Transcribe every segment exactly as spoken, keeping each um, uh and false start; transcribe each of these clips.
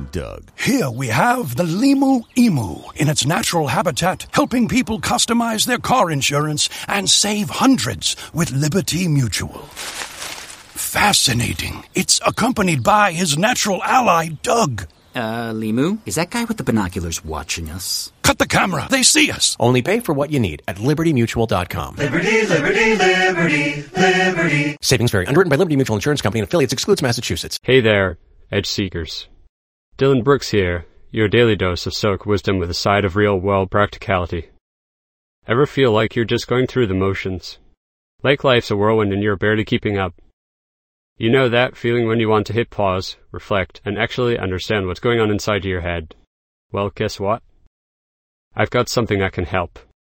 Doug. Here we have the Limu Emu in its natural habitat, helping people customize their car insurance and save hundreds with Liberty Mutual. Fascinating. It's accompanied by his natural ally, Doug. Uh, Limu, is that guy with the binoculars watching us? Cut the camera. They see us. Only pay for what you need at liberty mutual dot com. Liberty, liberty, liberty, liberty. Savings vary. Underwritten by Liberty Mutual Insurance Company and affiliates. Excludes Massachusetts. Hey there, Edge Seekers. Dylan Brooks here, your daily dose of Stoic wisdom with a side of real-world practicality. Ever feel like you're just going through the motions? Like life's a whirlwind and you're barely keeping up? You know that feeling when you want to hit pause, reflect, and actually understand what's going on inside your head? Well, guess what? I've got something that can help.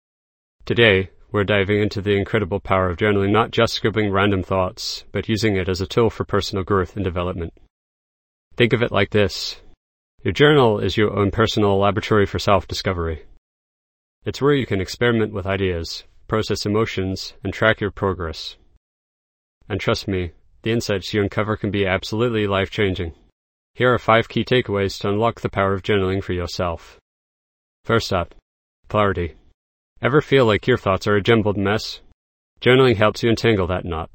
Today, we're diving into the incredible power of journaling, not just scribbling random thoughts, but using it as a tool for personal growth and development. Think of it like this. Your journal is your own personal laboratory for self-discovery. It's where you can experiment with ideas, process emotions, and track your progress. And trust me, the insights you uncover can be absolutely life-changing. Here are five key takeaways to unlock the power of journaling for yourself. First up, clarity. Ever feel like your thoughts are a jumbled mess? Journaling helps you untangle that knot.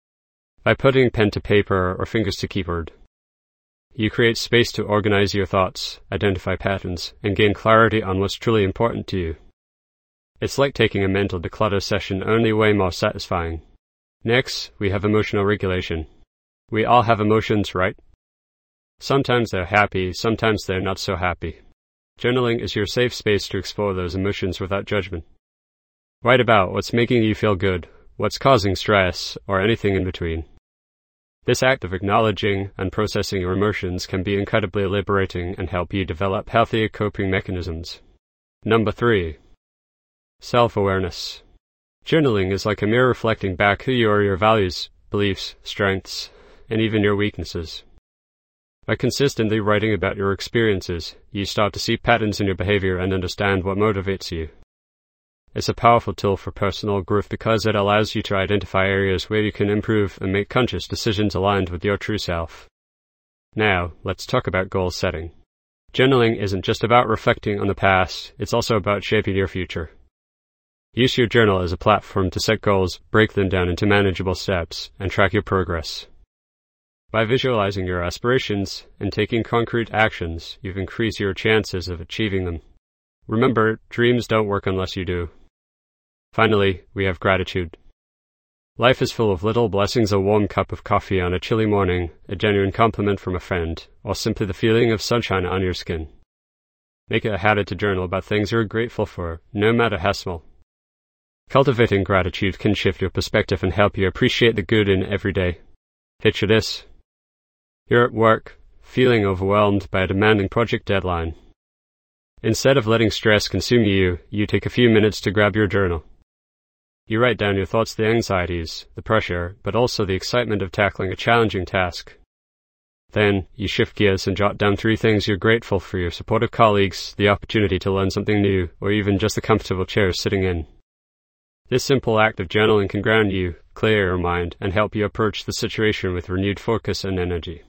By putting pen to paper or fingers to keyboard, you create space to organize your thoughts, identify patterns, and gain clarity on what's truly important to you. It's like taking a mental declutter session, only way more satisfying. Next, we have emotional regulation. We all have emotions, right? Sometimes they're happy, sometimes they're not so happy. Journaling is your safe space to explore those emotions without judgment. Write about what's making you feel good, what's causing stress, or anything in between. This act of acknowledging and processing your emotions can be incredibly liberating and help you develop healthier coping mechanisms. Number three, self-awareness. Journaling is like a mirror reflecting back who you are, your values, beliefs, strengths, and even your weaknesses. By consistently writing about your experiences, you start to see patterns in your behavior and understand what motivates you. It's a powerful tool for personal growth because it allows you to identify areas where you can improve and make conscious decisions aligned with your true self. Now, let's talk about goal setting. Journaling isn't just about reflecting on the past, it's also about shaping your future. Use your journal as a platform to set goals, break them down into manageable steps, and track your progress. By visualizing your aspirations and taking concrete actions, you've increased your chances of achieving them. Remember, dreams don't work unless you do. Finally, we have gratitude. Life is full of little blessings: a warm cup of coffee on a chilly morning, a genuine compliment from a friend, or simply the feeling of sunshine on your skin. Make it a habit to journal about things you're grateful for, no matter how small. Cultivating gratitude can shift your perspective and help you appreciate the good in every day. Picture this. You're at work, feeling overwhelmed by a demanding project deadline. Instead of letting stress consume you, you take a few minutes to grab your journal. You write down your thoughts, the anxieties, the pressure, but also the excitement of tackling a challenging task. Then, you shift gears and jot down three things you're grateful for: your supportive colleagues, the opportunity to learn something new, or even just the comfortable chair sitting in. This simple act of journaling can ground you, clear your mind, and help you approach the situation with renewed focus and energy.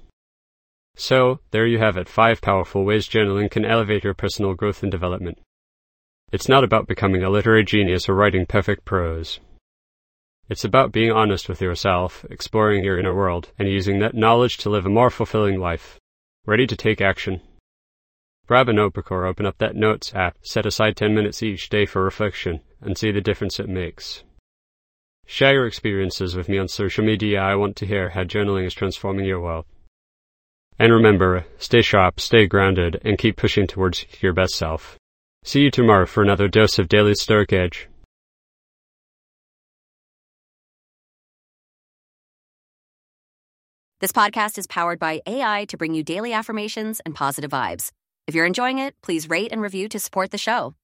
So, there you have it, five powerful ways journaling can elevate your personal growth and development. It's not about becoming a literary genius or writing perfect prose. It's about being honest with yourself, exploring your inner world, and using that knowledge to live a more fulfilling life. Ready to take action? Grab a notebook or open up that Notes app, set aside ten minutes each day for reflection, and see the difference it makes. Share your experiences with me on social media. I want to hear how journaling is transforming your world. And remember, stay sharp, stay grounded, and keep pushing towards your best self. See you tomorrow for another dose of Daily Stoic Edge. This podcast is powered by A I to bring you daily affirmations and positive vibes. If you're enjoying it, please rate and review to support the show.